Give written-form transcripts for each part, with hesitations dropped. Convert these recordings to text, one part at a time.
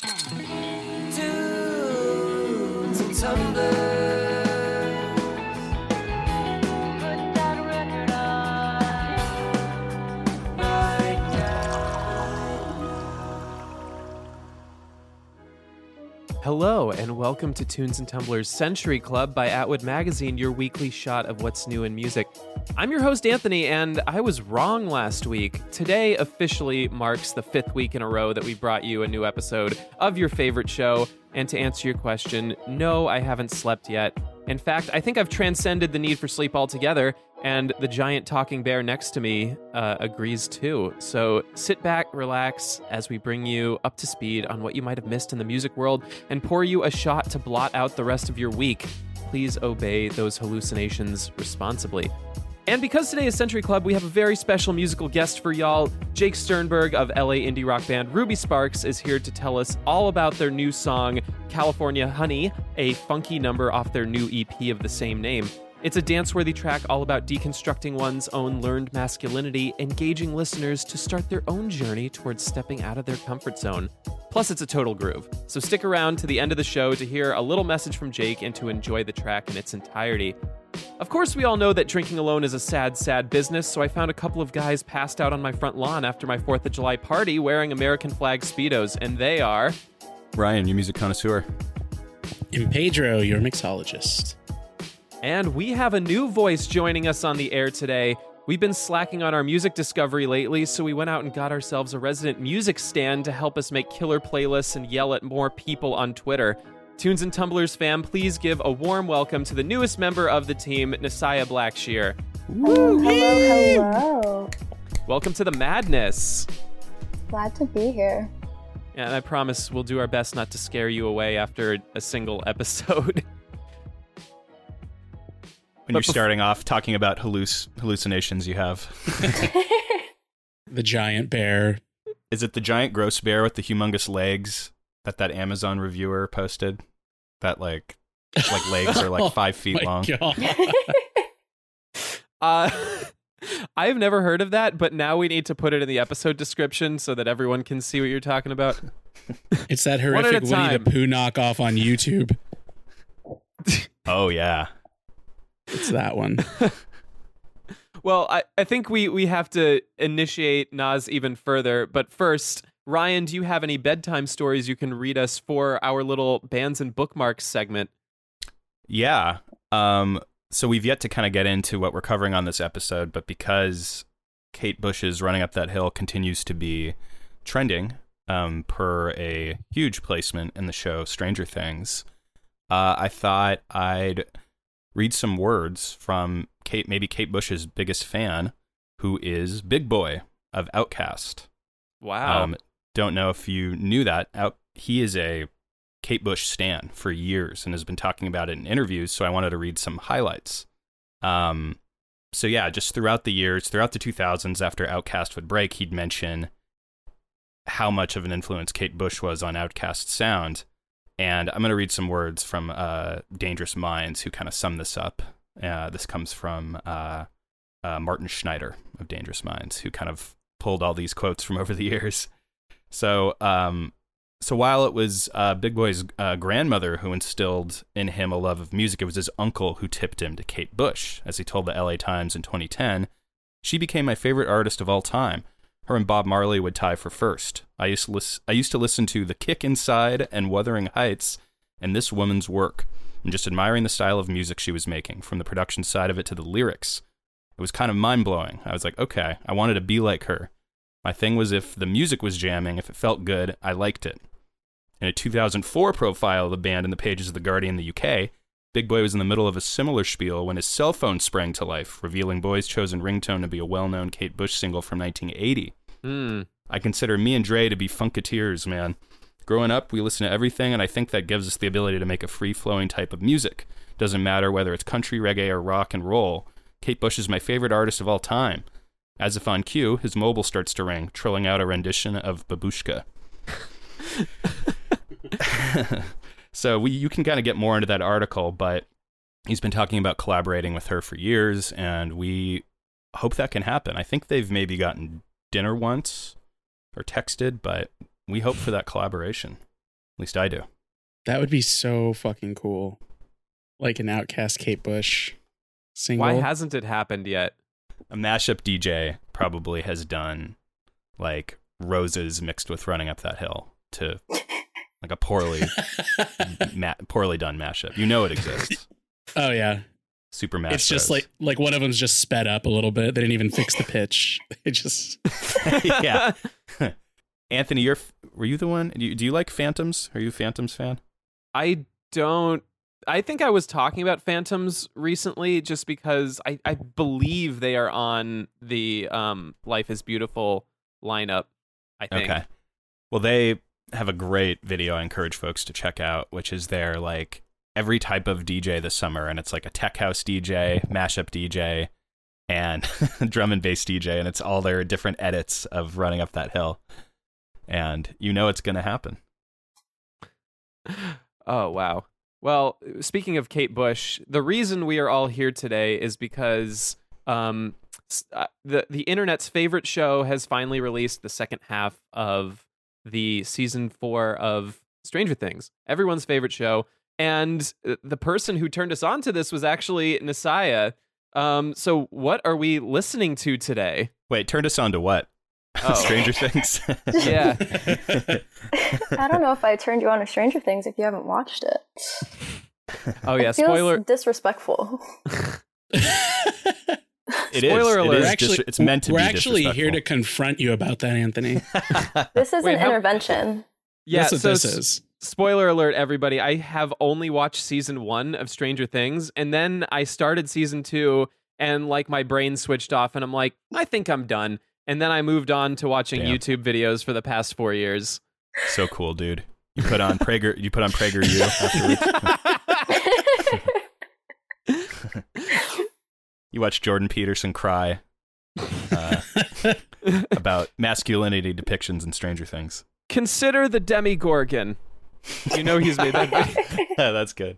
Tunes and tumblers. Put that record on right now. Hello, and welcome to Tunes and Tumblers Century Club by Atwood Magazine, your weekly shot of what's new in music. I'm your host, Anthony, and I was wrong last week. Today officially marks the 5th week in a row that we brought you a new episode of your favorite show. And to answer your question, no, I haven't slept yet. In fact, I think I've transcended the need for sleep altogether, and the giant talking bear next to me agrees too. So sit back, relax, as we bring you up to speed on what you might have missed in the music world and pour you a shot to blot out the rest of your week. Please obey those hallucinations responsibly. And because today is Century Club, we have a very special musical guest for y'all. Jake Sternberg of LA indie rock band Ruby Sparks is here to tell us all about their new song, California Honey, a funky number off their new EP of the same name. It's a dance-worthy track all about deconstructing one's own learned masculinity, engaging listeners to start their own journey towards stepping out of their comfort zone. Plus, it's a total groove. So stick around to the end of the show to hear a little message from Jake and to enjoy the track in its entirety. Of course, we all know that drinking alone is a sad, sad business, so I found a couple of guys passed out on my front lawn after my 4th of July party wearing American flag Speedos, and they are... Ryan, your music connoisseur. And Pedro, your mixologist. And we have a new voice joining us on the air today. We've been slacking on our music discovery lately, so we went out and got ourselves a resident music stand to help us make killer playlists and yell at more people on Twitter. Tunes and Tumblers fam, please give a warm welcome to the newest member of the team, Nasaya Blackshear. Oh, hello. Welcome to the madness. Glad to be here. Yeah, and I promise we'll do our best not to scare you away after a single episode. When you're starting off talking about hallucinations you have. The giant bear. Is it the giant gross bear with the humongous legs that Amazon reviewer posted? That like legs are like 5 feet long. I've never heard of that, but now we need to put it in the episode description so that everyone can see what you're talking about. It's that horrific Winnie the Pooh knockoff on YouTube. Oh, yeah. It's that one. Well, I think we have to initiate Nas even further, but first, Ryan, do you have any bedtime stories you can read us for our little bands and bookmarks segment? Yeah. So we've yet to kind of get into what we're covering on this episode, but because Kate Bush's Running Up That Hill continues to be trending per a huge placement in the show Stranger Things, I thought I'd read some words from maybe Kate Bush's biggest fan, who is Big Boi of Outkast. Wow. Don't know if you knew that. He is a Kate Bush stan for years and has been talking about it in interviews, so I wanted to read some highlights. So yeah, just throughout the years, throughout the 2000s, after Outkast would break, he'd mention how much of an influence Kate Bush was on Outkast's sound. And I'm going to read some words from Dangerous Minds, who kind of sum this up. This comes from Martin Schneider of Dangerous Minds, who kind of pulled all these quotes from over the years. So while it was Big Boi's grandmother who instilled in him a love of music, it was his uncle who tipped him to Kate Bush. As he told the LA Times in 2010, "She became my favorite artist of all time. Her and Bob Marley would tie for first. I used to listen to The Kick Inside and Wuthering Heights and this woman's work, and just admiring the style of music she was making, from the production side of it to the lyrics. It was kind of mind-blowing. I was like, okay, I wanted to be like her. My thing was, if the music was jamming, if it felt good, I liked it." In a 2004 profile of the band in the pages of The Guardian in the UK, Big Boi was in the middle of a similar spiel when his cell phone sprang to life, revealing Boi's chosen ringtone to be a well-known Kate Bush single from 1980. I consider me and Dre to be funketeers, man. Growing up, we listen to everything, and I think that gives us the ability to make a free-flowing type of music. Doesn't matter whether it's country, reggae, or rock and roll. Kate Bush is my favorite artist of all time. As if on cue, his mobile starts to ring, trilling out a rendition of Babushka. So you can kind of get more into that article, but he's been talking about collaborating with her for years, and we hope that can happen. I think they've maybe gotten dinner once or texted, but we hope for that collaboration. least I do. That would be so fucking cool. Like an Outkast Kate Bush single. Why hasn't it happened yet? A mashup DJ probably has done like Roses mixed with Running Up That Hill to like a poorly done mashup. You know it exists. Oh yeah. Super mashup. It's just like one of them's just sped up a little bit. They didn't even fix the pitch. It just yeah. Anthony, were you the one? Do you like Phantoms? Are you a Phantoms fan? I don't. I think I was talking about Phantoms recently just because I believe they are on the Life is Beautiful lineup, I think. Okay. Well, they have a great video I encourage folks to check out, which is their like every type of DJ this summer, and it's like a tech house DJ, mashup DJ, and drum and bass DJ, and it's all their different edits of Running Up That Hill. And you know it's going to happen. Oh, wow. Well, speaking of Kate Bush, the reason we are all here today is because the internet's favorite show has finally released the second half of the season 4 of Stranger Things, everyone's favorite show. And the person who turned us on to this was actually Nasaya. So what are we listening to today? Wait, turned us on to what? Oh. Stranger Things? Yeah. I don't know if I turned you on to Stranger Things if you haven't watched it. Oh yeah, It feels spoiler. Disrespectful. Spoiler alert. It's meant to be We're actually disrespectful. here to confront you about that, Anthony. This is Wait, an how- intervention. Yeah, That's what so this is. spoiler alert, everybody. I have only watched season 1 of Stranger Things, and then I started season 2, and like my brain switched off, and I'm like, I think I'm done. And then I moved on to watching Damn. YouTube videos for the past 4 years. So cool, dude. You put on PragerU afterwards. You watch Jordan Peterson cry about masculinity depictions in Stranger Things. Consider the Demigorgon. You know he's made that video. Yeah, that's good.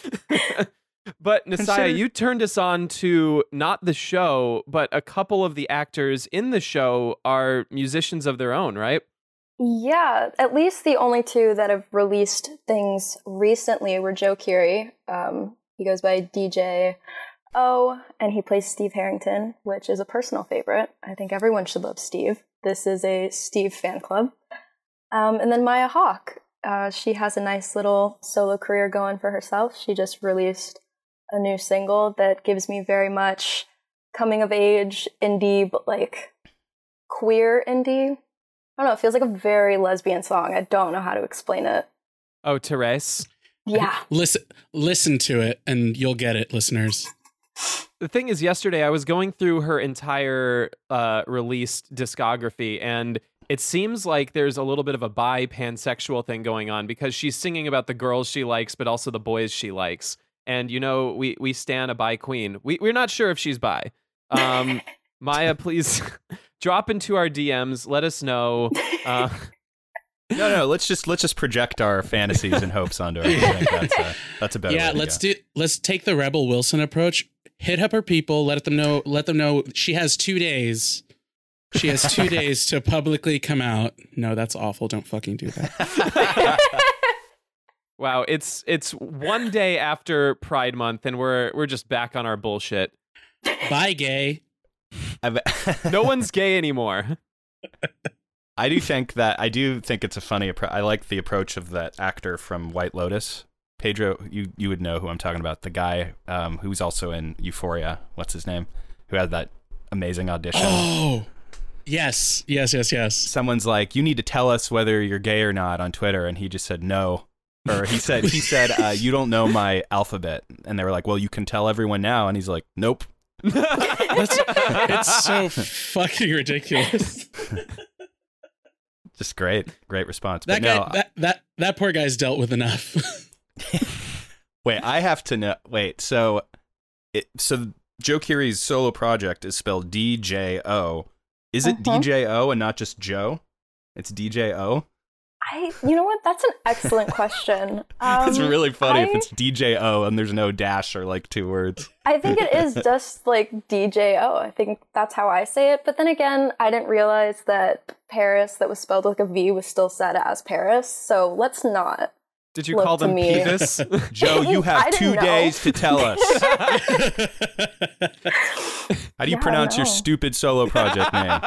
But Nasaya, you turned us on to not the show, but a couple of the actors in the show are musicians of their own, right? Yeah, at least the only two that have released things recently were Joe Keery. He goes by DJ O, and he plays Steve Harrington, which is a personal favorite. I think everyone should love Steve. This is a Steve fan club. And then Maya Hawke. She has a nice little solo career going for herself. She just released a new single that gives me very much coming of age indie, but like queer indie. I don't know, it feels like a very lesbian song. I don't know how to explain it. Oh, Therese. Yeah. Listen to it and you'll get it, listeners. The thing is, yesterday I was going through her entire released discography, and it seems like there's a little bit of a bi pansexual thing going on because she's singing about the girls she likes, but also the boys she likes. And, you know, we stan a bi queen. We're not sure if she's bi. Maya, please drop into our DMs. Let us know. No. Let's just project our fantasies and hopes onto her. I think that's a better. Yeah, way to go. let's take the Rebel Wilson approach. Hit up her people. Let them know she has 2 days. She has 2 days to publicly come out. No, that's awful. Don't fucking do that. Wow, it's 1 day after Pride Month, and we're just back on our bullshit. Bye, gay. No one's gay anymore. I do think it's a funny I like the approach of that actor from White Lotus. Pedro, you would know who I'm talking about. The guy who's also in Euphoria. What's his name? Who had that amazing audition. Oh, yes. Someone's like, you need to tell us whether you're gay or not on Twitter. And he just said, no. Or he said, you don't know my alphabet. And they were like, well, you can tell everyone now. And he's like, nope. It's so fucking ridiculous. Just great response. That but guy, that poor guy's dealt with enough. Wait, I have to know. Wait, so Joe Keery's solo project is spelled DJO. Is it DJO and not just Joe? It's DJO. You know what? That's an excellent question. It's really funny if I- it's DJO and there's no dash or like 2 words. I think it is just like DJO. I think that's how I say it. But then again, I didn't realize that Paris, that was spelled like a V, was still said as Paris. So let's not. Did you Look call to them me. Pevis? Joe, you have I didn't 2 know. days to tell us. How do you Yeah, pronounce your no. stupid solo project name?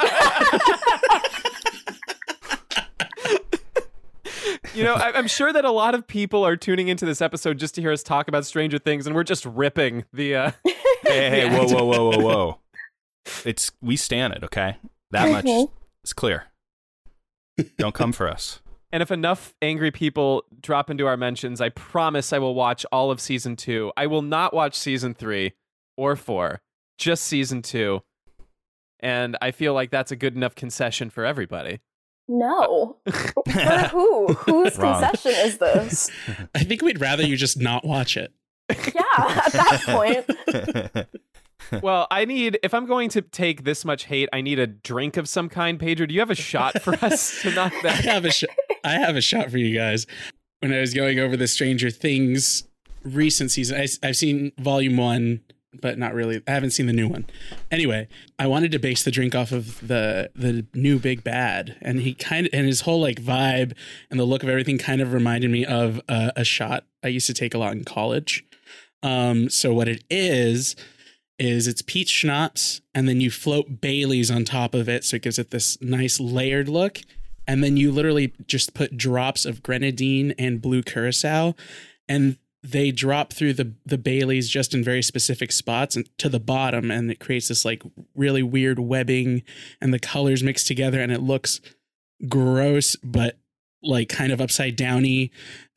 You know, I'm sure that a lot of people are tuning into this episode just to hear us talk about Stranger Things, and we're just ripping the. Hey, whoa. We stand it, okay? That much Mhm. is clear. Don't come for us. And if enough angry people drop into our mentions, I promise I will watch all of season 2. I will not watch season 3 or 4, just season 2. And I feel like that's a good enough concession for everybody. No. For who? Whose Wrong. concession is this? I think we'd rather you just not watch it. Yeah, at that point. Well, if I'm going to take this much hate, I need a drink of some kind. Pedro, do you have a shot for us to knock I that? have a shot for you guys. When I was going over the Stranger Things recent season, I've seen volume 1, but not really. I haven't seen the new one. Anyway, I wanted to base the drink off of the new Big Bad, and his whole like vibe and the look of everything kind of reminded me of a shot I used to take a lot in college. So what it is it's peach schnapps, and then you float Baileys on top of it, so it gives it this nice layered look. And then you literally just put drops of grenadine and blue curacao, and they drop through the Baileys just in very specific spots and to the bottom, and it creates this like really weird webbing, and the colors mix together, and it looks gross, but like kind of upside downy.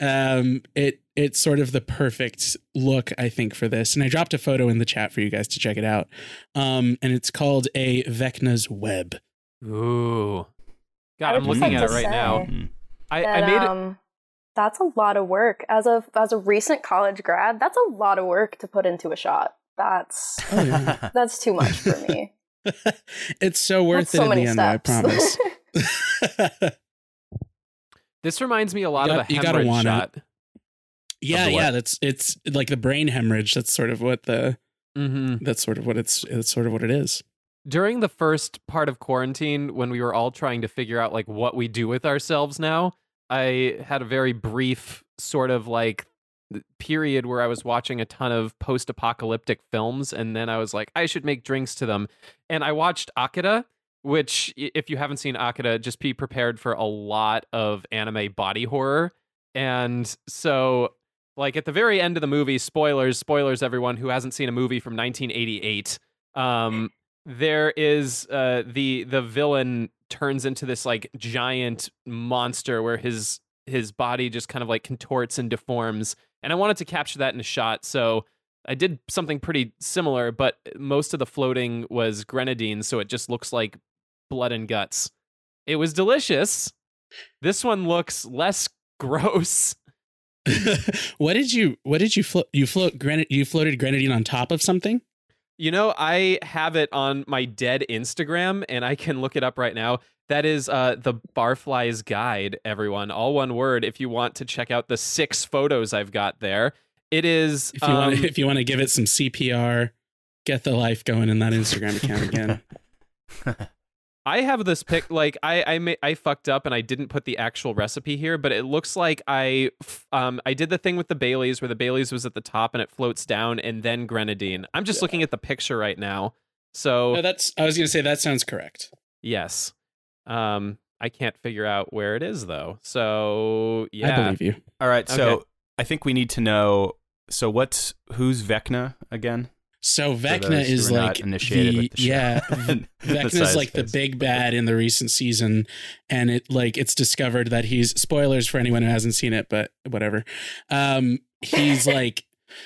It's sort of the perfect look, I think, for this. And I dropped a photo in the chat for you guys to check it out. And it's called a Vecna's Web. Ooh. God, I would I'm just looking like at it to right say now. Mm. I made it. That's a lot of work. As a recent college grad, that's a lot of work to put into a shot. That's too much for me. It's so worth That's it so in many the end, though, I steps. promise. This reminds me a lot You of got- a you gotta hemorrhage want it. shot. Yeah, Of the what? it's like the brain hemorrhage. That's sort of what Mm-hmm. that's sort of what it's sort of what it is. During the first part of quarantine, when we were all trying to figure out like what we do with ourselves now, I had a very brief sort of like period where I was watching a ton of post-apocalyptic films, and then I was like, I should make drinks to them. And I watched Akira, which, if you haven't seen Akira, just be prepared for a lot of anime body horror. And so, like, at the very end of the movie, spoilers, everyone who hasn't seen a movie from 1988, there is the villain turns into this like giant monster where his body just kind of like contorts and deforms. And I wanted to capture that in a shot, so I did something pretty similar, but most of the floating was grenadine, so it just looks like blood and guts. It was delicious. This one looks less gross. What did you float? You floated grenadine on top of something? You know, I have it on my dead Instagram, and I can look it up right now. That is the Barfly's Guide, everyone. All one word if you want to check out the 6 photos I've got there. It is... If you want to give it some CPR, get the life going in that Instagram account again. I have this pic, like, I fucked up and I didn't put the actual recipe here, but it looks like I did the thing with the Baileys where the Baileys was at the top and it floats down, and then grenadine. I'm just looking at the picture right now. So, No, I was going to say that sounds correct. yes. I can't figure out where it is, though. So, yeah. I believe you. All right, so Okay. I think we need to know. So who's Vecna again? So For Vecna those who is are not like initiated with the show. Vecna is like the big bad in the recent season, and it's discovered that he's, spoilers for anyone who hasn't seen it, but whatever. He's like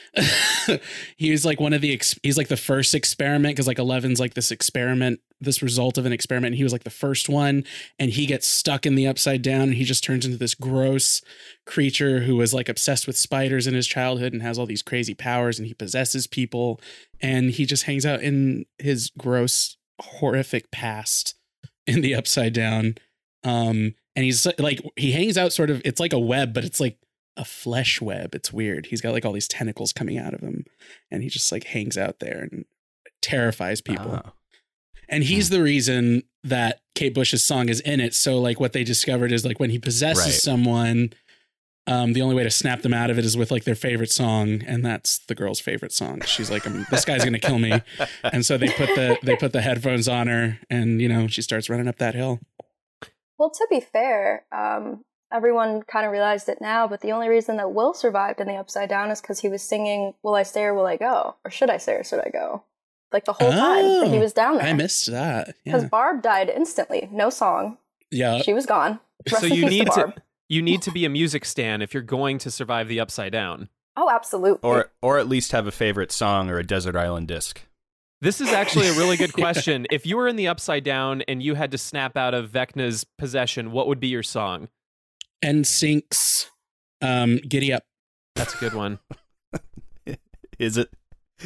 he's like he's like the first experiment, because like 11's like this result of an experiment, and he was like the first one, and he gets stuck in the upside down, and he just turns into this gross creature who was like obsessed with spiders in his childhood and has all these crazy powers, and he possesses people, and he just hangs out in his gross, horrific past in the upside down. And and he's like he hangs out sort of. It's like a web, but it's like a flesh web. It's weird. He's got like all these tentacles coming out of him, and he just like hangs out there and terrifies people. Oh. And he's the reason that Kate Bush's song is in it. So like what they discovered is like when he possesses Right. someone, the only way to snap them out of it is with like their favorite song, and that's the girl's favorite song. She's like, this guy's gonna kill me, and so they put the headphones on her, and you know she starts running up that hill. Well, to be fair, everyone kind of realized it now, but the only reason that Will survived in the Upside Down is because he was singing "Will I Stay or Will I Go?" or "Should I Stay or Should I Go?" Like the whole time that he was down there. I missed that. Because Yeah, Barb died instantly. No song. yeah. She was gone. Rest So in you peace need Barb. you need to be a music stan if you're going to survive the Upside Down. Oh, absolutely. Or at least have a favorite song or a Desert Island disc. This is actually a really good question. If you were in the Upside Down and you had to snap out of Vecna's possession, what would be your song? NSYNC's Giddy Up. That's a good one. Is it?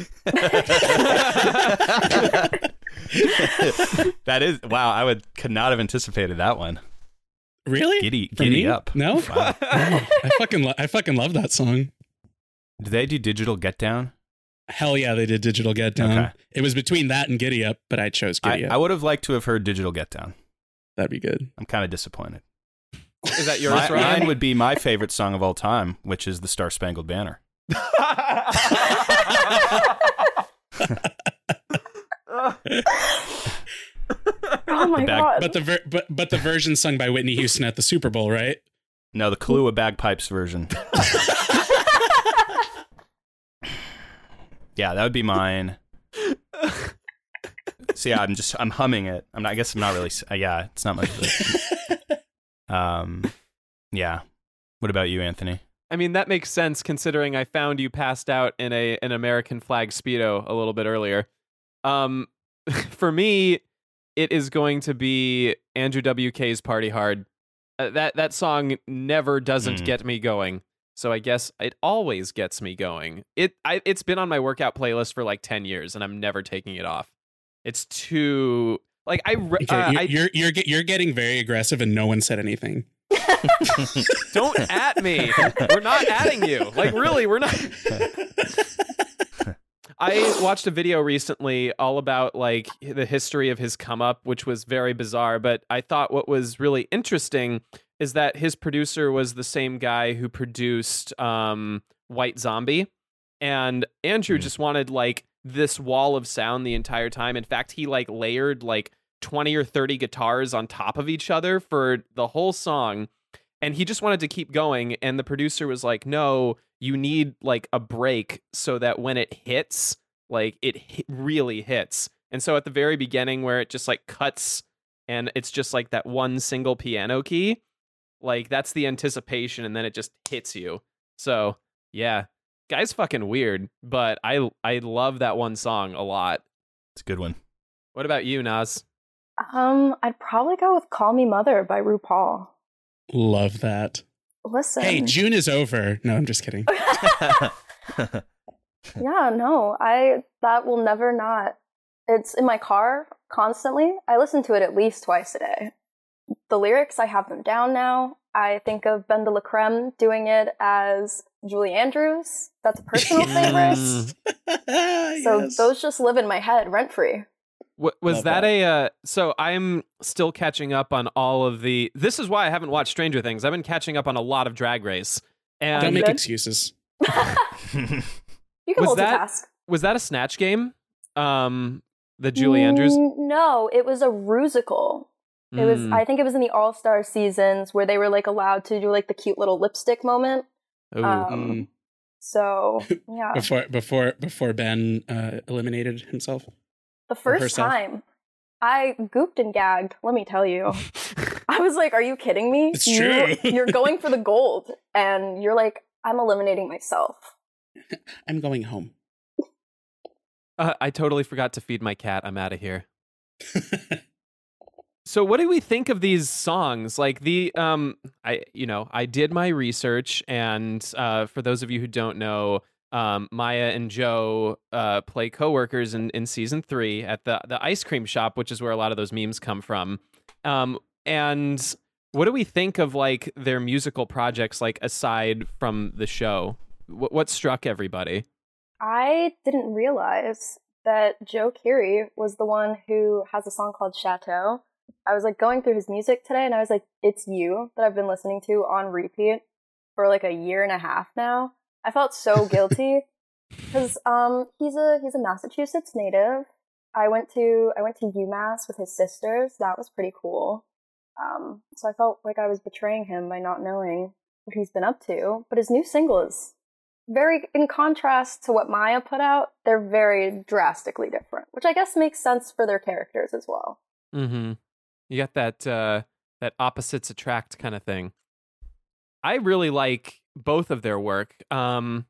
That is wow. Could not have anticipated that one. Really? From Giddy me? Up. No, Wow. I fucking love that song. Did they do Digital Get Down? Hell yeah, they did Digital Get Down. Okay. It was between that and Giddy Up, but I chose Giddy Up. I would have liked to have heard Digital Get Down. That'd be good. I'm kind of disappointed. Is that yours, Mine Ryan? would be my favorite song of all time, which is the Star Spangled Banner. Oh my god. But the version sung by Whitney Houston at the Super Bowl, right? No, the Kahlua Bagpipes version. Yeah, that would be mine. So yeah, I'm humming it. I guess I'm not really. Yeah, it's not much of it. Yeah. What about you, Anthony? I mean, that makes sense considering I found you passed out in an American flag Speedo a little bit earlier. For me, it is going to be Andrew WK's Party Hard. That song never doesn't get me going. So I guess it always gets me going. It's been on my workout playlist for like 10 years and I'm never taking it off. It's too like You're getting very aggressive and no one said anything. don't at me. We're not atting you. Like really, we're not. I watched a video recently all about like the history of his come up, which was very bizarre. But I thought what was really interesting is that his producer was the same guy who produced White Zombie. And Andrew just wanted like this wall of sound the entire time. In fact, he like layered like 20 or 30 guitars on top of each other for the whole song. And he just wanted to keep going. And the producer was like, no, you need like a break so that when it hits, like it really hits. And so at the very beginning where it just like cuts and it's just like that one single piano key, like that's the anticipation and then it just hits you. So yeah, guy's fucking weird, but I love that one song a lot. It's a good one. What about you, Naz? I'd probably go with "Call Me Mother" by RuPaul. Love that. Listen. Hey, June is over. No, I'm just kidding. Yeah, no, that will never not. It's in my car constantly. I listen to it at least twice a day. The lyrics, I have them down now. I think of Ben de la Creme doing it as Julie Andrews. That's a personal favorite. So Yes. those just live in my head rent free. Was Love that so I'm still catching up on all of this is why I haven't watched Stranger Things. I've been catching up on a lot of Drag Race. And Don't make Good. excuses. You can Was that- multitask. was that a Snatch Game? The Julie Andrews? No, it was a rusical. It was. Mm. I think it was in the All Star seasons where they were like allowed to do like the cute little lipstick moment. Ooh. Mm. So yeah, Before Ben eliminated himself. the first herself. time I gooped and gagged. Let me tell you, I was like, "Are you kidding me? It's true. You're going for the gold, and you're like, I'm eliminating myself." I'm going home. I totally forgot to feed my cat. I'm out of here. So what do we think of these songs? Like I did my research, and for those of you who don't know, Maya and Joe play coworkers in season 3 at the ice cream shop, which is where a lot of those memes come from. And What do we think of like their musical projects, like aside from the show? What struck everybody? I didn't realize that Joe Keery was the one who has a song called Chateau. I was like going through his music today and I was like, it's you that I've been listening to on repeat for like a year and a half now. I felt so guilty because he's a Massachusetts native. I went to UMass with his sisters. That was pretty cool. So I felt like I was betraying him by not knowing what he's been up to. But his new single is very, in contrast to what Maya put out, they're very drastically different, which I guess makes sense for their characters as well. Mm-hmm. You got that opposites attract kind of thing. I really like both of their work. Chateau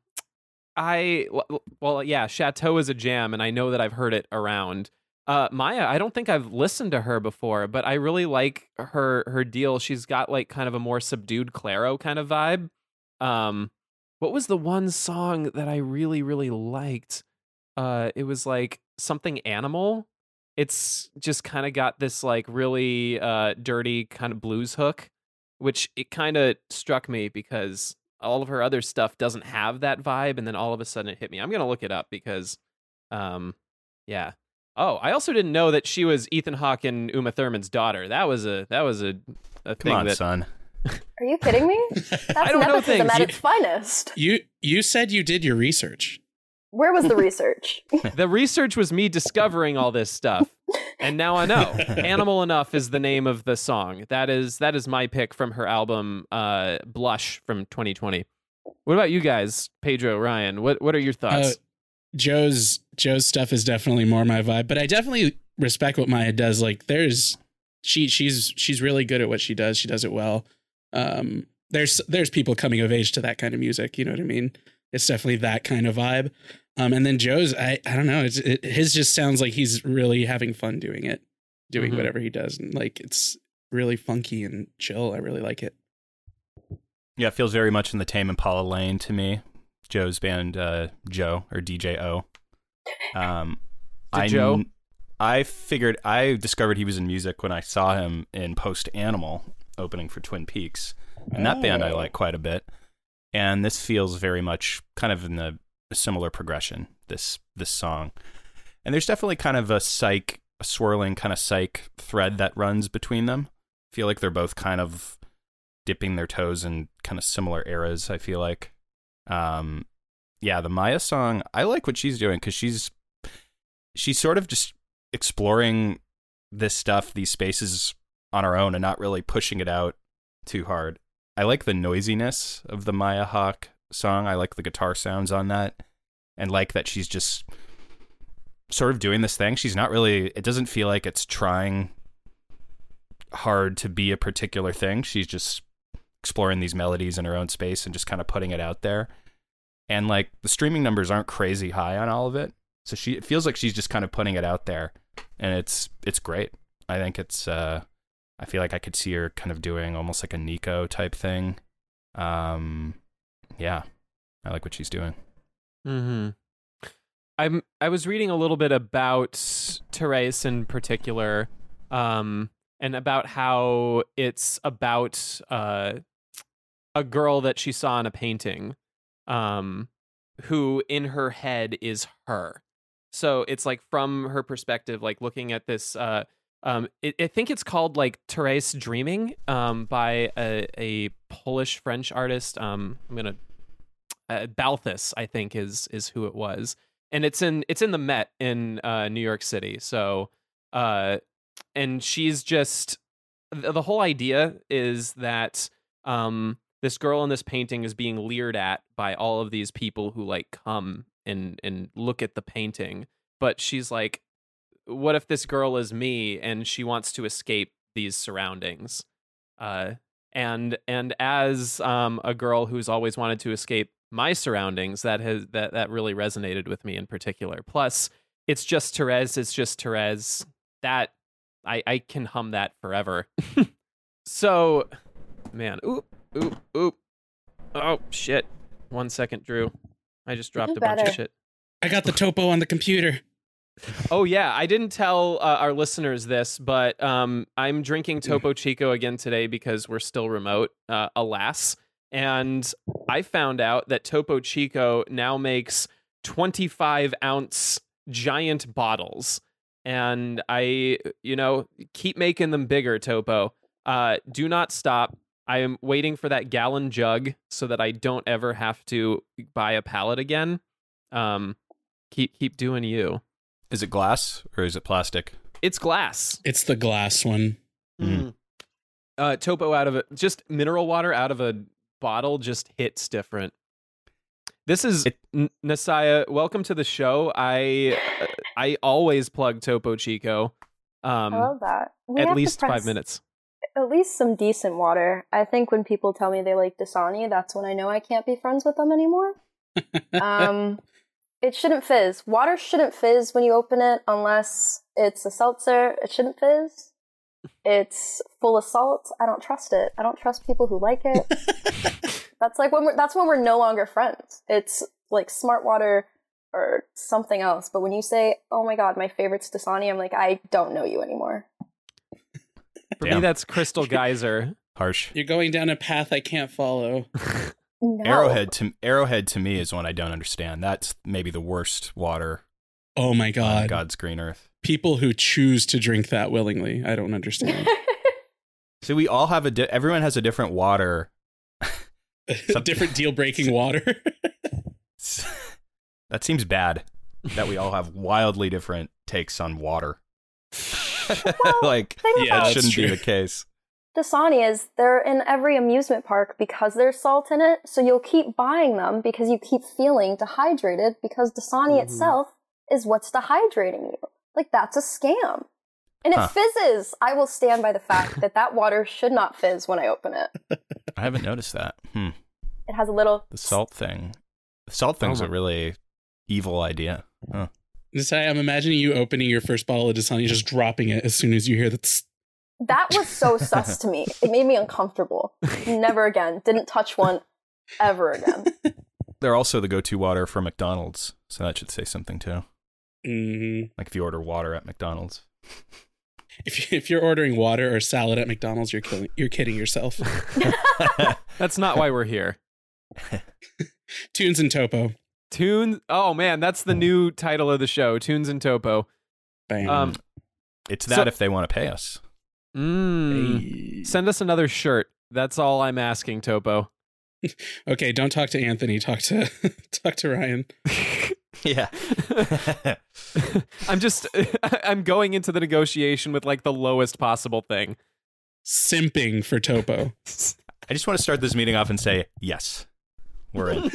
is a jam, and I know that I've heard it around. Maya, I don't think I've listened to her before, but I really like her deal. She's got like kind of a more subdued Clairo kind of vibe. What was the one song that I really, really liked? It was like something Animal. It's just kind of got this like really dirty kind of blues hook, which it kind of struck me because all of her other stuff doesn't have that vibe, and then all of a sudden it hit me. I'm gonna look it up because, yeah. Oh, I also didn't know that she was Ethan Hawke and Uma Thurman's daughter. That was a thing. Come on, that son. Are you kidding me? That's I don't know nepotism things. at its finest. You said you did your research. Where was the research? The research was me discovering all this stuff, and now I know. Animal Enough is the name of the song. That is my pick from her album Blush from 2020. What about you guys, Pedro, Ryan? What are your thoughts? Joe's stuff is definitely more my vibe, but I definitely respect what Maya does. Like she's really good at what she does. She does it well. There's people coming of age to that kind of music. You know what I mean? It's definitely that kind of vibe. And then Joe's, I don't know. His just sounds like he's really having fun doing whatever he does. And like, it's really funky and chill. I really like it. Yeah, it feels very much in the Tame Impala lane to me. Joe's band, Joe or DJ O. Joe? I discovered he was in music when I saw him in Post Animal opening for Twin Peaks. And that band I like quite a bit. And this feels very much kind of in the similar progression, this song. And there's definitely kind of a swirling kind of psych thread that runs between them. I feel like they're both kind of dipping their toes in kind of similar eras, I feel like. The Maya song, I like what she's doing because she's sort of just exploring this stuff, these spaces on her own and not really pushing it out too hard. I like the noisiness of the Maya Hawke song. I like the guitar sounds on that, and like that she's just sort of doing this thing. She's not really, it doesn't feel like it's trying hard to be a particular thing. She's just exploring these melodies in her own space and just kind of putting it out there. And like the streaming numbers aren't crazy high on all of it. So it feels like she's just kind of putting it out there, and it's great. I think it's, I feel like I could see her kind of doing almost like a Nico type thing. Yeah, I like what she's doing. Mm-hmm. I was reading a little bit about Therese in particular, and about how it's about a girl that she saw in a painting, who in her head is her. So it's like from her perspective, like looking at this. I think it's called like Therese Dreaming, by a Polish French artist. Balthus, I think is who it was, and it's in the Met in New York City. So, and she's just, the whole idea is that this girl in this painting is being leered at by all of these people who like come and look at the painting, but she's like, what if this girl is me and she wants to escape these surroundings? And as a girl who's always wanted to escape my surroundings, that really resonated with me in particular. Plus, it's just Therese. That I can hum that forever. So, man, oop. Oh shit! 1 second, Drew. I just dropped a bunch of shit. I got the topo on the computer. Oh yeah, I didn't tell our listeners this, but I'm drinking Topo Chico again today because we're still remote, alas. And I found out that Topo Chico now makes 25-ounce giant bottles, and I, keep making them bigger. Topo, do not stop. I am waiting for that gallon jug so that I don't ever have to buy a pallet again. Keep doing you. Is it glass or is it plastic? It's glass. It's the glass one. Mm. Topo out of it, just mineral water out of a bottle just hits different. This is Nasaya. Welcome to the show. I always plug Topo Chico. I love that. We At have to least press 5 minutes. At least some decent water. I think when people tell me they like Dasani, that's when I know I can't be friends with them anymore. It shouldn't fizz. Water shouldn't fizz when you open it unless it's a seltzer. It shouldn't fizz. It's full of salt. I don't trust it. I don't trust people who like it. That's when we're no longer friends. It's like Smart Water or something else. But when you say, "Oh my god, my favorite's Dasani," I'm like, I don't know you anymore. For Damn. me, that's Crystal Geyser. Harsh. You're going down a path I can't follow. No. Arrowhead to me is one I don't understand. That's maybe the worst water Oh my on god. God's green earth. People who choose to drink that willingly, I don't understand. So we all have everyone has a different water. Different deal-breaking water. That seems bad. That we all have wildly different takes on water. Like think Yeah, that that's shouldn't be true. the case. Dasani is, they're in every amusement park because there's salt in it, so you'll keep buying them because you keep feeling dehydrated because Dasani itself is what's dehydrating you. Like, that's a scam. And it fizzes. I will stand by the fact that water should not fizz when I open it. I haven't noticed that. It has a little... The salt thing. The salt thing's Oh a my- really evil idea. Huh. I'm imagining you opening your first bottle of Dasani, just dropping it as soon as you hear that. That was so sus to me. It made me uncomfortable. Never again. Didn't touch one ever again. They're also the go-to water for McDonald's, so that should say something too. Mm-hmm. Like if you order water at McDonald's. If you're ordering water or salad at McDonald's, you're kidding yourself. That's not why we're here. Tunes and Topo. Oh man, that's the new title of the show, Tunes and Topo. Bam. It's that So- if they want to pay us. Hey. Send us another shirt. That's all I'm asking, Topo. Okay, don't talk to Anthony. Talk to Ryan. Yeah. I'm going into the negotiation with like the lowest possible thing. Simping for Topo. I just want to start this meeting off and say, yes, we're in.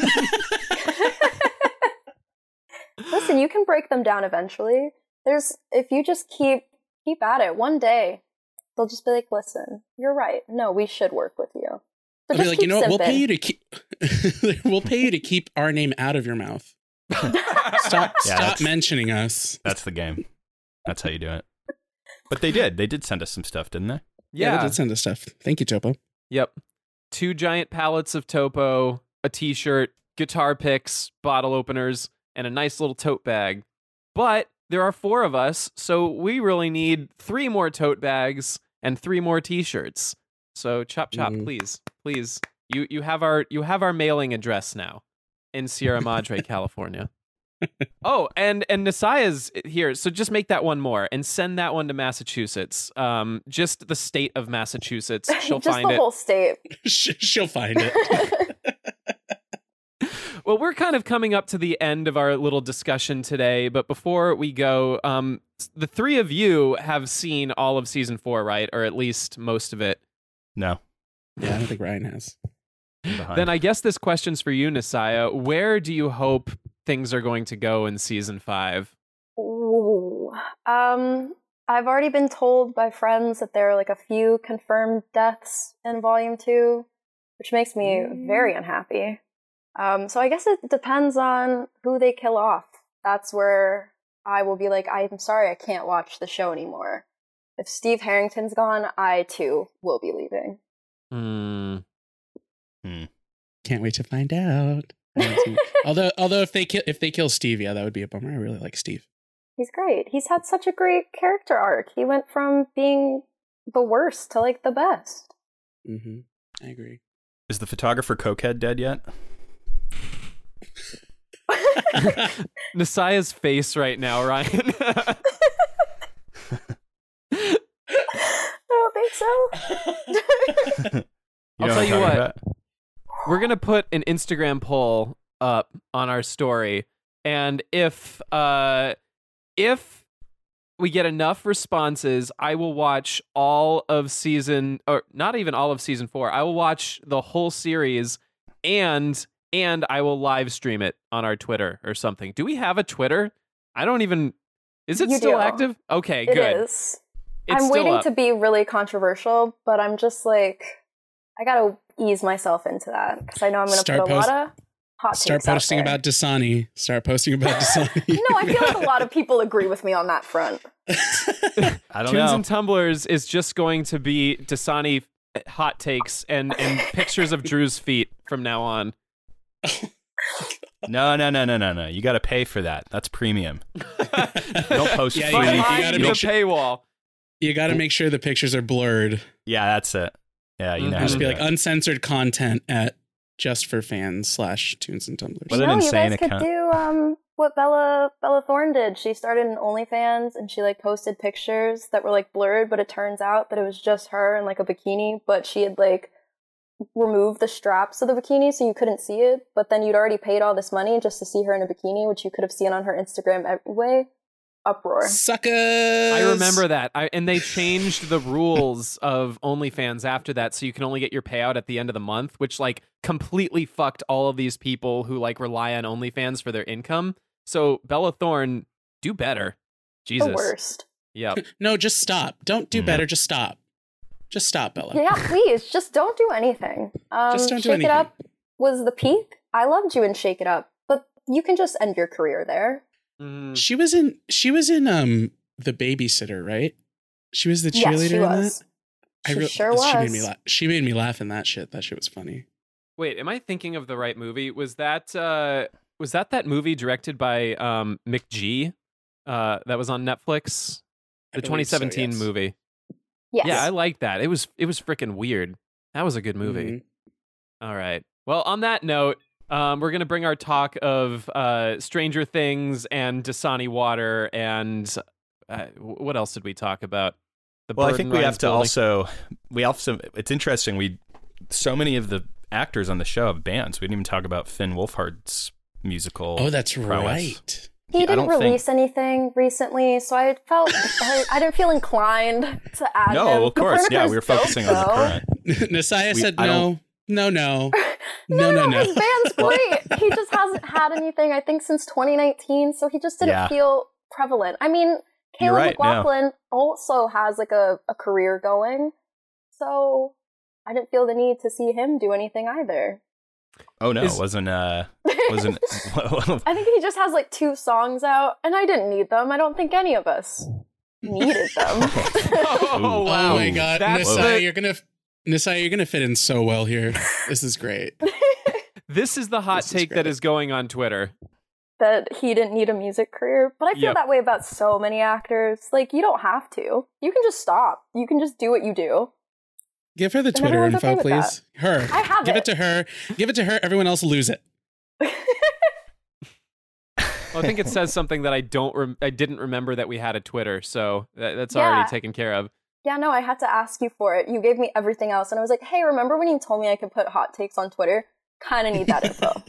Listen, you can break them down eventually. If you just keep at it, one day they'll just be like, "Listen, you're right. No, we should work with you." So I'll be just like, keep you know what? We'll pay simping. you to keep. We'll pay you to keep our name out of your mouth. Stop that's- mentioning us. That's the game. That's how you do it. But they did. They did send us some stuff, didn't they? Yeah, they did send us stuff. Thank you, Topo. Yep. 2 giant pallets of Topo, a t-shirt, guitar picks, bottle openers, and a nice little tote bag. But there are 4 of us, so we really need 3 more tote bags and 3 more t-shirts. So chop, please. You have our mailing address now in Sierra Madre, California. Oh, and Nasaya's here, so just make that one more and send that one to Massachusetts. Just the state of Massachusetts. She'll just find the it. whole state. She'll find it. Well, we're kind of coming up to the end of our little discussion today, but before we go, the 3 of you have seen all of season 4, right? Or at least most of it. No. Yeah, I don't think Ryan has. Behind. Then I guess this question's for you, Nasaya. Where do you hope things are going to go in season 5? Ooh. I've already been told by friends that there are like a few confirmed deaths in Volume 2, which makes me very unhappy. So I guess it depends on who they kill off. That's where I will be like, I'm sorry, I can't watch the show anymore. If Steve Harrington's gone, I too will be leaving. Can't wait to find out. I haven't seen it. Although if they kill Steve, yeah, that would be a bummer. I really like Steve. He's great. He's had such a great character arc. He went from being the worst to like the best. Mm-hmm. I agree. Is the photographer Cokehead dead yet? Nasaya's face right now, Ryan. I don't think so. I'll tell you what. We're gonna put an Instagram poll up on our story, and if we get enough responses, I will watch all of season, or not even all of season 4. I will watch the whole series, and I will live stream it on our Twitter or something. Do we have a Twitter? I don't even. Is it You still do. active? Okay, It good. is. It's I'm still waiting up. to be really controversial, but I'm just like, I gotta ease myself into that because I know I'm gonna Start put a lot of hot Start takes out posting there. about Dasani. Start posting about Dasani. No, I feel like a lot of people agree with me on that front. I don't Tunes know. and Tumblers is just going to be Dasani hot takes and pictures of Drew's feet from now on. No. You got to pay for that. That's premium. Don't post Yeah, free. you Behind gotta the make sure- paywall. You got to make sure the pictures are blurred. Yeah, that's it. Yeah, you know. Mhm. how Just to be do like it. uncensored content at Just for Fans /Tunes and Tumblers. What an No, you insane guys could account. do what Bella Thorne did. She started an OnlyFans and she like posted pictures that were like blurred, but it turns out that it was just her in like a bikini, but she had like removed the straps of the bikini so you couldn't see it, but then you'd already paid all this money just to see her in a bikini, which you could have seen on her Instagram anyway. Uproar. Suckers! I remember that. And they changed the rules of OnlyFans after that, so you can only get your payout at the end of the month, which like completely fucked all of these people who like rely on OnlyFans for their income. So Bella Thorne, do better. Jesus. The worst. Yep. No, just stop. Don't do Mhm. better. Just stop. Just stop, Bella. Yeah, please, just don't do anything. Just don't do Shake anything. It Up was the peak. I loved you in Shake It Up, but you can just end your career there. Mhm. She was in The Babysitter, right? She was the Yes, cheerleader she in was. that. She sure She made was. me laugh. She made me laugh in that shit. That shit was funny. Wait, am I thinking of the right movie? Was that movie directed by McG? That was on Netflix? I The believe so, 2017 yes. movie. Yes. Yeah, I liked that. It was freaking weird. That was a good movie. Mhm. All right. Well, on that note, we're going to bring our talk of Stranger Things and Dasani Water and what else did we talk about? The Well, I Bird think and we Ryan's have to Building. also, it's interesting. So many of the actors on the show have bands. We didn't even talk about Finn Wolfhard's musical. Oh, that's prowess. right. He I didn't don't think- release anything recently, so I didn't feel inclined to add him. No, of The course. Yeah, Burner's we were dope, focusing on the though. current. Nasiah We- said I no. No, No. his band's great. He just hasn't had anything, I think, since 2019, so he just didn't Yeah. feel prevalent. I mean, You're Caleb right, no. McLaughlin also has like a career going, so I didn't feel the need to see him do anything either. Oh no, Is- wasn't. I think he just has like 2 songs out, and I didn't need them. I don't think any of us needed them. Oh, wow. Oh my god, That's Nasiah, the- you're gonna fit in so well here. This is great. This is the hot This is take that great. is going on Twitter. That he didn't need a music career, but I feel Yep. that way about so many actors. Like, you don't have to. You can just stop. You can just do what you do. Give her the And Twitter everyone's info, okay with please. Her. I have Give it. it to her. Give it to her. Everyone else lose it. Well, I think it says something that I didn't remember that we had a Twitter, so that's Yeah. already taken care of. Yeah, no, I had to ask you for it. You gave me everything else, and I was like, hey, remember when you told me I could put hot takes on Twitter? Kind of need that info.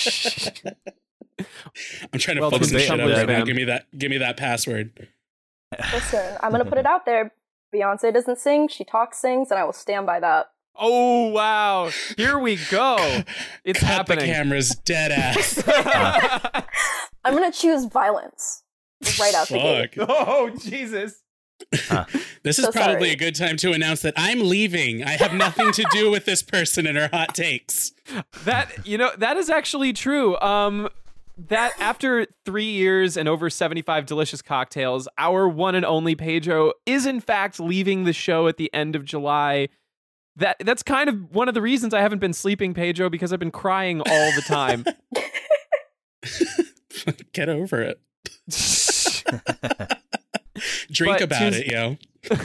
I'm trying to Well, focus the this shit up Tumblr right now. spam. Give me that password. Listen, I'm going to put it out there. Beyonce doesn't sing, she talks, sings, and I will stand by that. Oh, wow. Here we go. It's Cut happening. the cameras dead ass. I'm going to choose violence right out the gate. Fuck. Oh, Jesus. This is So probably sorry. a good time to announce that I'm leaving. I have nothing to do with this person and her hot takes. That is actually true. That after 3 years and over 75 delicious cocktails, our one and only Pedro is in fact leaving the show at the end of July. That's kind of one of the reasons I haven't been sleeping, Pedro, because I've been crying all the time. Get over it. Drink But about it, yo.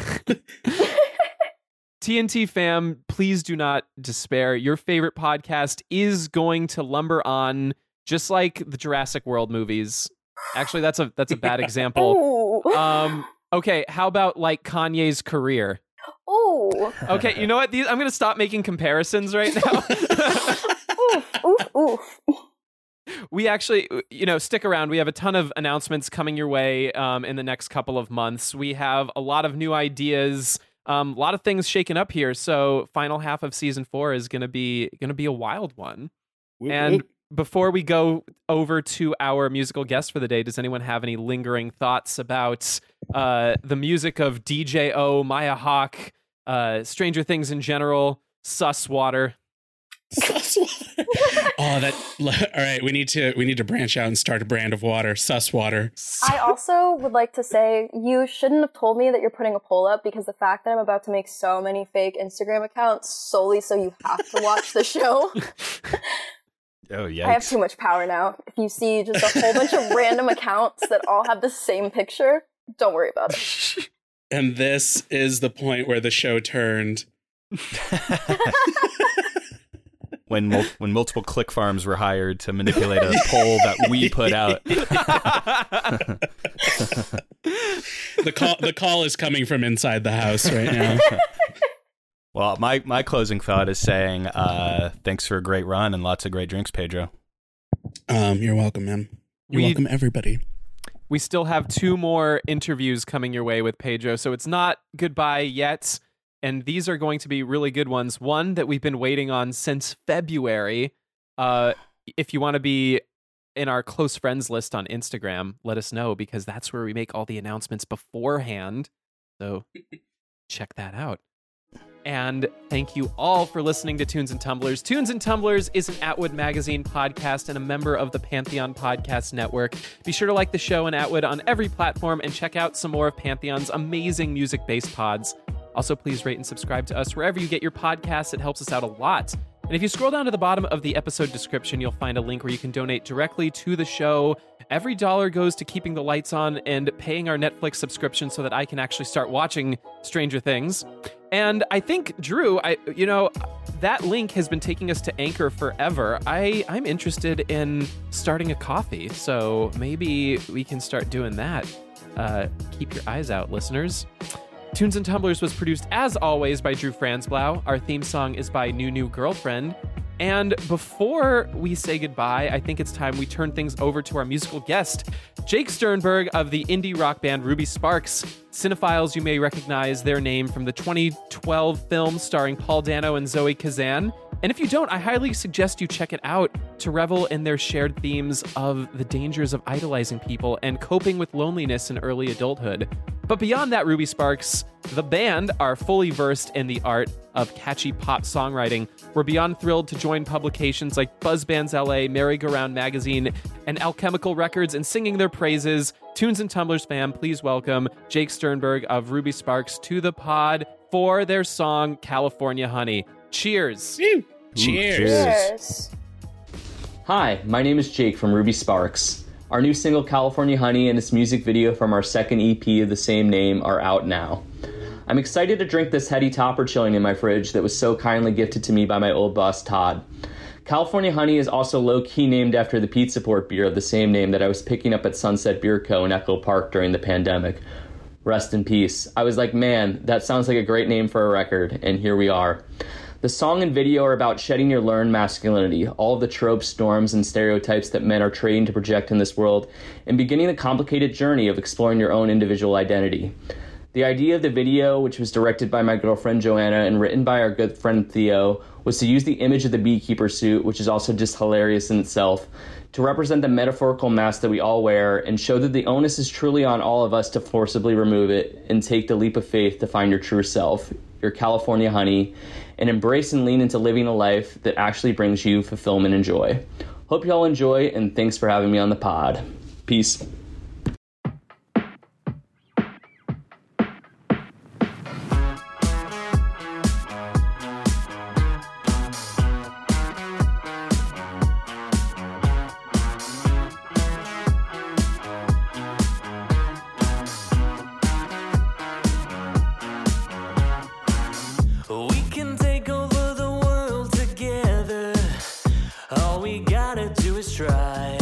TNT fam, please do not despair. Your favorite podcast is going to lumber on, just like the Jurassic World movies. Actually, that's a bad example. Ooh. Okay, how about like Kanye's career? Ooh. Okay, you know what? I'm going to stop making comparisons right now. Oof. We actually, stick around. We have a ton of announcements coming your way in the next couple of months. We have a lot of new ideas, a lot of things shaken up here. So, final half of season 4 is going to be a wild one. And before we go over to our musical guest for the day, does anyone have any lingering thoughts about the music of DJ O, Maya Hawke, Stranger Things in general, Sus Water? All right, we need to branch out and start a brand of water, Sus Water. I also would like to say you shouldn't have told me that you're putting a poll up, because the fact that I'm about to make so many fake Instagram accounts solely so you have to watch the show. Oh, yeah. I have too much power now. If you see just a whole bunch of random accounts that all have the same picture, don't worry about it. And this is the point where the show turned. When multiple click farms were hired to manipulate a poll that we put out. The call is coming from inside the house right now. Well, my closing thought is saying thanks for a great run and lots of great drinks, Pedro. You're welcome, man. You're welcome, everybody. We still have 2 more interviews coming your way with Pedro, so it's not goodbye yet. And these are going to be really good ones. One that we've been waiting on since February. If you want to be in our close friends list on Instagram, let us know, because that's where we make all the announcements beforehand. So check that out. And thank you all for listening to Tunes and Tumblers. Tunes and Tumblers is an Atwood Magazine podcast and a member of the Pantheon Podcast Network. Be sure to like the show in Atwood on every platform and check out some more of Pantheon's amazing music-based pods. Also, please rate and subscribe to us wherever you get your podcasts. It helps us out a lot. And if you scroll down to the bottom of the episode description, you'll find a link where you can donate directly to the show. Every dollar goes to keeping the lights on and paying our Netflix subscription so that I can actually start watching Stranger Things. And I think, Drew, that link has been taking us to Anchor forever. I'm interested in starting a coffee, so maybe we can start doing that. Keep your eyes out, listeners. Tunes and Tumblers was produced, as always, by Drew Franzblau. Our theme song is by New Girlfriend. And before we say goodbye, I think it's time we turn things over to our musical guest, Jake Sternberg of the indie rock band Ruby Sparks. Cinephiles, you may recognize their name from the 2012 film starring Paul Dano and Zoe Kazan. And if you don't, I highly suggest you check it out to revel in their shared themes of the dangers of idolizing people and coping with loneliness in early adulthood. But beyond that, Ruby Sparks, the band, are fully versed in the art of catchy pop songwriting. We're beyond thrilled to join publications like Buzz Bands LA, Merry-Go-Round Magazine, and Alchemical Records in singing their praises. Tunes and Tumblers fam, please welcome Jake Sternberg of Ruby Sparks to the pod for their song California Honey. Cheers. Cheers. Cheers. Hi, my name is Jake from Ruby Sparks. Our new single California Honey and its music video from our second EP of the same name are out now. I'm excited to drink this heady topper chilling in my fridge that was so kindly gifted to me by my old boss Todd. California Honey is also low-key named after the Pizza Port beer of the same name that I was picking up at Sunset Beer Co. in Echo Park during the pandemic. Rest in peace. I was like, man, that sounds like a great name for a record, and here we are. The song and video are about shedding your learned masculinity, all of the tropes, norms, and stereotypes that men are trained to project in this world, and beginning the complicated journey of exploring your own individual identity. The idea of the video, which was directed by my girlfriend Joanna and written by our good friend Theo, was to use the image of the beekeeper suit, which is also just hilarious in itself, to represent the metaphorical mask that we all wear and show that the onus is truly on all of us to forcibly remove it and take the leap of faith to find your true self, your California honey, and embrace and lean into living a life that actually brings you fulfillment and joy. Hope you all enjoy, and thanks for having me on the pod. Peace. All we gotta do is try.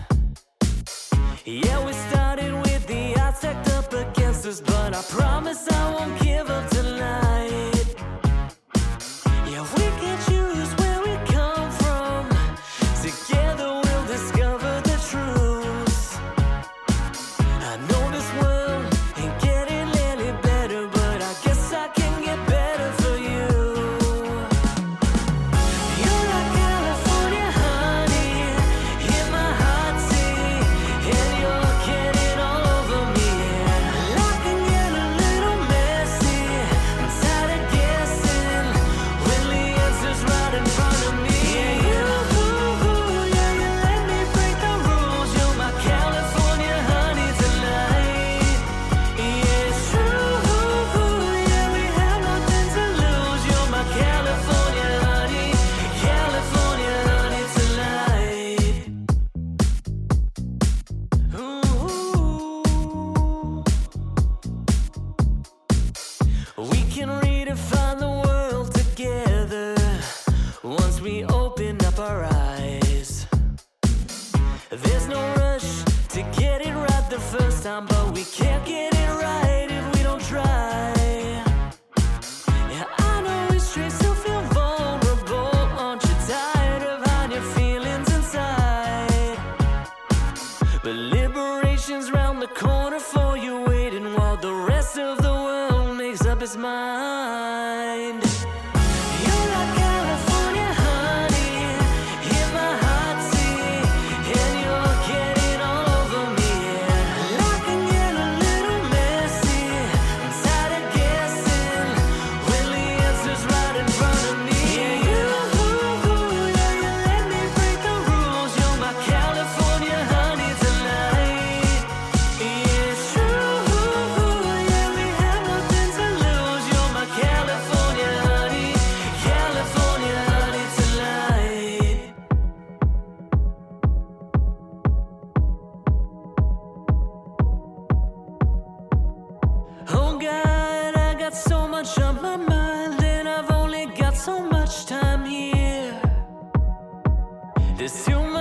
Yeah, we started with the odds stacked up against us, but I promise I won't give up tonight. Yeah, we can choose where we come from. Together we'll discover the truth. I know this world ain't getting any better, but I guess I can get better for you. You're like California honey in my hot tea, and you're getting all over me. Life can get a little messy. I'm tired of guessing when the answer's right in front of me. Yeah, you let me break the rules. You're my California honey tonight. Yeah, it's true. Yeah, we have nothing to lose. You're my California honey tonight. Ooh. We can redefine the world together once we open up our eyes. There's no rush to get it right the first time, but we can't get it right if we don't try. Yeah, I know it's strange to feel vulnerable. Aren't you tired of hiding your feelings inside? But liberation's round the corner for you, waiting while the rest of the world makes up its mind. You're like California honey in my hot tea, and you're getting all over me. Life can get a little messy. I'm tired of guessing when the answer's right in front of me. Yeah, you let me break the rules. You're my California honey tonight. Yeah, it's true. Yeah, we have nothing to lose. You're my California honey tonight. Oh God, I got so much on my mind, and I've only got so much time here. There's too